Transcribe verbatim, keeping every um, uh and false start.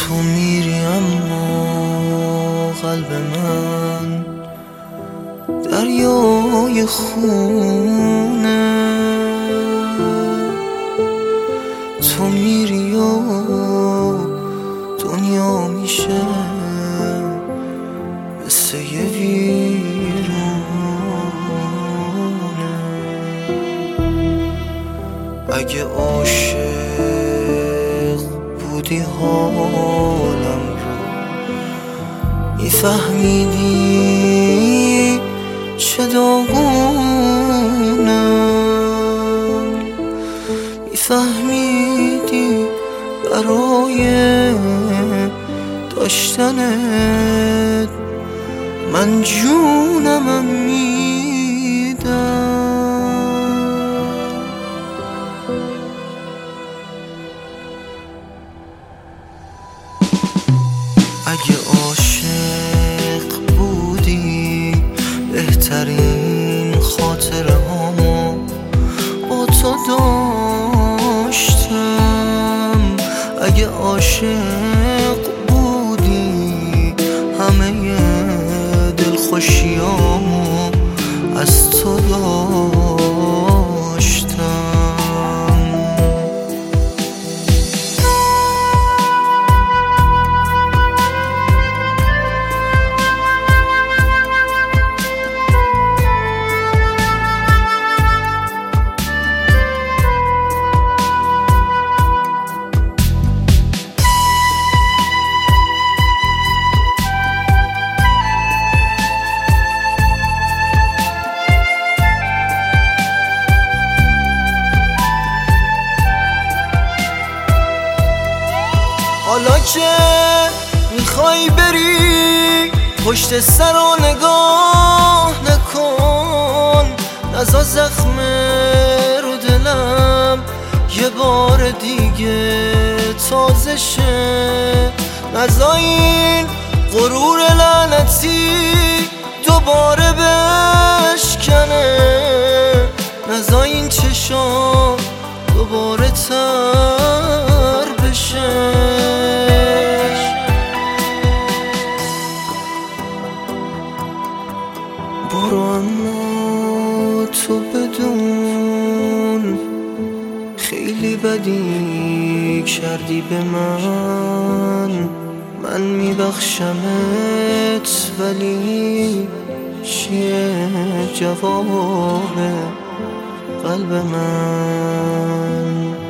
تو میری اما قلب من دریای خونه. تو میری و دنیا میشه مثل یه ویرونه. اگه عاشق بودی حالم رو میفهمیدی چه داغونم، میفهمیدی برای داشتنت من جونمم میدم. اگه عاشق بودی بهترین خاطره هامو با تو داشتم. اگه عاشق بودی همه دلخوشیامو از تو داشتم. حالا که میخوای بری پشت سر و نگاه نکن، نزا زخم رو دلم یه بار دیگه تازه شه. نزا این غرور لعنتی دوباره بشکنه، نزا این چشام دوباره تر بشه. برو اما تو بدون خیلی بدی کردی به من، من میبخشمت ولی چیه جواب قلب من؟